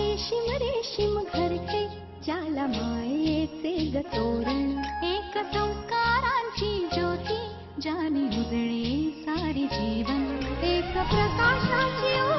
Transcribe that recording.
रेशीम रेशीम घरटे ज्याला मायेचे गतोरण, एक संस्कारांची ज्योती ज्याने उजळे सारे जीवन, एक प्रकाशाची